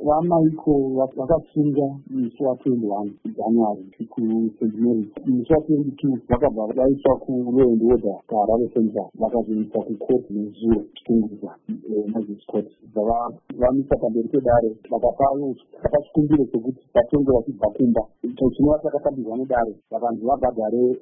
vamaiko vakasunga musi wa21 January kuSt Mary's. Musi wa22 vakabva vaiswa kuLaw and Order kuHarare Central vakazoisa kucourt nezuro chitungurwa magistrate vamisa pamberi pedare vakapa chikumbiro chekuti vatenge vachibva kumba. Icho chinova chakatambirwa nedare vakanzi vabhadhare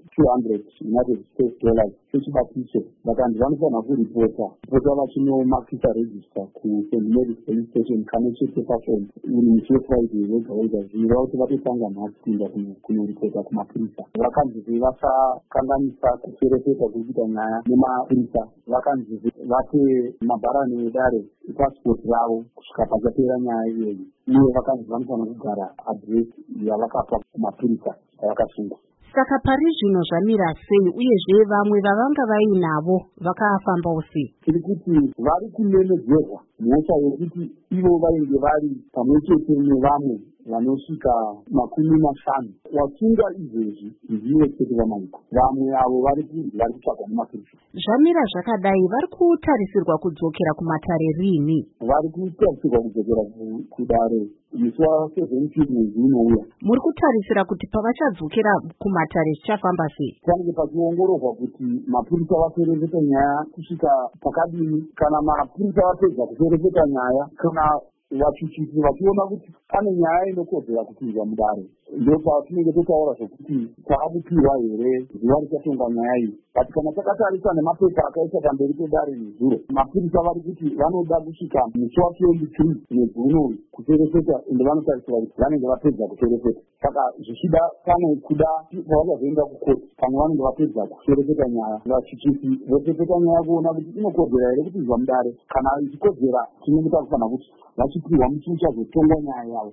$200 sechibatiso. Vakanzi vanofanira kuripota vachinomakisa register kuSt Mary's police station kana chete pafoni uri musi weFriday wega zvireva kuti vatotanga nhasi kuenda kunoripota kumapurisa. Vakanzi vasakanganisa kuserefeta kuita nyaya nemapurisa. Vakanzi vape mabharani edare ipasipoti ravo kusvika pachapera nyaya iyoyi. Uye vakanzi vanofanira kugara adhiresi yavakapa kumapurisa avakasungwa. Saka pari zvino zvamira sei uyezve vamwe vavanga vainavo vakafambawo sei? Tiri kuti vari kunemedzerwa mhosva yekuti ivo vainge vari pamwe chete nevamwe vanosvika 50. Vasunga izvezvi ndivo chete vamaiko. Vamwe avo vari kutsvagwa nemapurisa. Zvamira zvakadai vari kutarisirwa kudzokera kumatare rini? Vari kutarisirwa kudzokera kudare musi wa17 mwedzi unouya. Muri kutarisira kuti pavachadzokera kumatare zvichafamba sei? Panenge pachiongororwa kuti mapurisa vaperefeta nyaya kusvika pakadini. Kana mapurisa vapedza kuperefeta nyaya, kana vachichiti vachiona kuti pane nyaya inokodzera kupinzwa mudare, ndopatinenge totaura zvokuti taakupihwa here zuva richatonga nyaya iyi. But kana takatarisa nemapepa akaisa pamberi pedare nezuro, mapurisa vari kuti vanoda kusvika musi wa23 mwedzi unoyu kuperefeta, ende vanotarisira kuti vanenge vapedza kuperefeta. Saka zvichida pano kuda pavachazoenda kukoti, pamwe vanenge vapedza kuperefeta nyaya, vachichiti voperefeta nyaya kuona kuti inokodzera here kupinzwa mudare. Kana ichikodzera tinenge takufanira kuti vachipihwa musi uchazotongwa nyaya yavo.